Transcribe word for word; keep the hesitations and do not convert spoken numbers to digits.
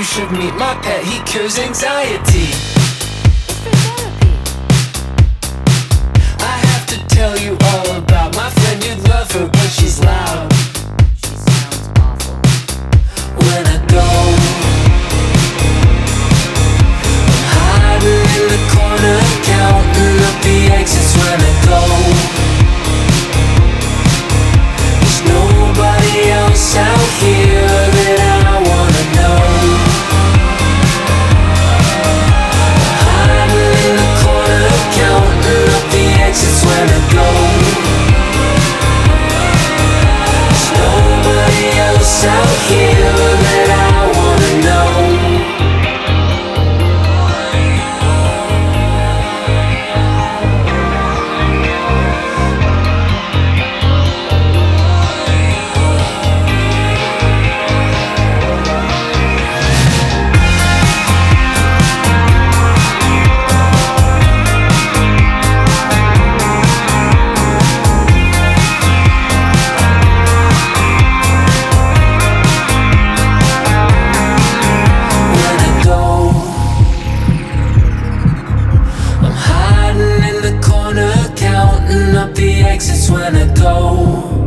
you should meet my pet. He cures anxiety. I have to tell you all about my friend. You'd love her, but she's loud. She sounds awful. When I go, I'm hiding in the corner, counting up the exits. When I go, there's nobody else out here that I wanna know. Hiding in the corner, counting up the exits. When I go, there's nobody else out here that I wanna know. When I go, I'm hiding in the corner, counting up the exits. When I go,